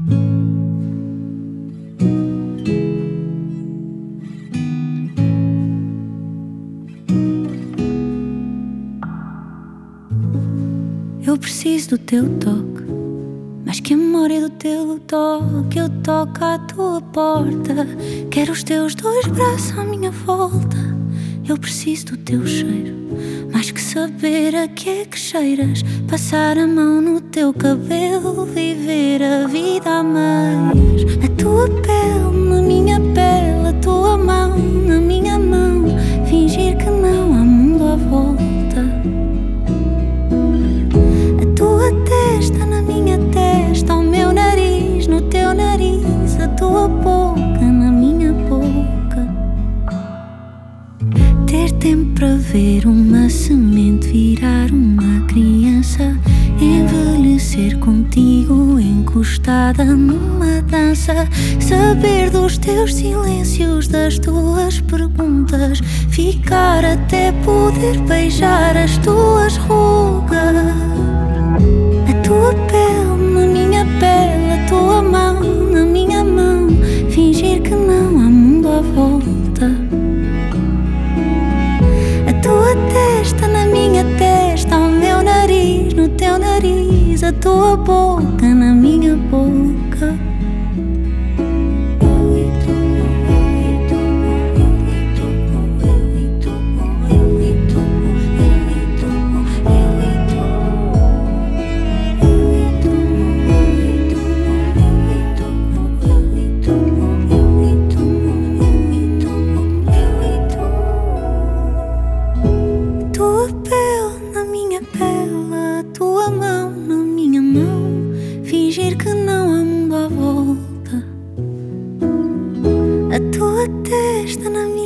Eu preciso do teu toque, mais que a memória do teu toque. Eu toco à tua porta, quero os teus dois braços à minha volta. Eu preciso do teu cheiro, mais que saber a que é que cheiras. Passar a mão no teu cabelo, viver a vida a meias. A tua pele na minha pele, a tua mão na minha mão. Fingir que não há mundo à volta. Testa na minha testa, o meu nariz no teu nariz, a tua boca na minha boca. Ter tempo para ver uma semente virar uma criança, envelhecer contigo encostada numa dança. Saber dos teus silêncios, das tuas perguntas, ficar até poder beijar as tuas rugas. A tua pele na minha pele, a tua mão na minha mão. Fingir que não há mundo à volta. A tua testa na minha testa, o meu nariz no teu nariz, a tua boca na minha boca. Fingir que não há mundo à volta. A tua testa na minha